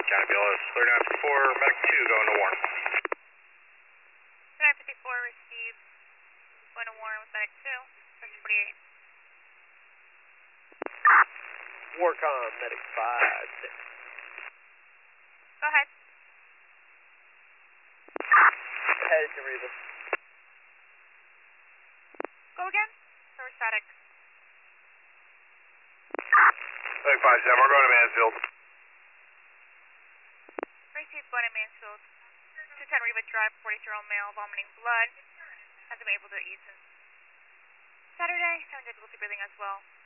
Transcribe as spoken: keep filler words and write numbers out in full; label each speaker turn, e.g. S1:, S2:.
S1: County B L S, thirty-nine fifty-four, medic two going to Warren.
S2: thirty-nine fifty-four, received, going to Warren with medic two, six forty-eight.
S3: Warcom, medic five, six.
S2: Go ahead.
S3: Headed to Reba.
S2: Go again? So we're static.
S1: Medic five seven, we're going to Mansfield.
S2: Received, going to Mansfield. two ten Reba Drive, forty-year-old male, vomiting blood. Hasn't been able to eat since Saturday, having difficulty breathing as well.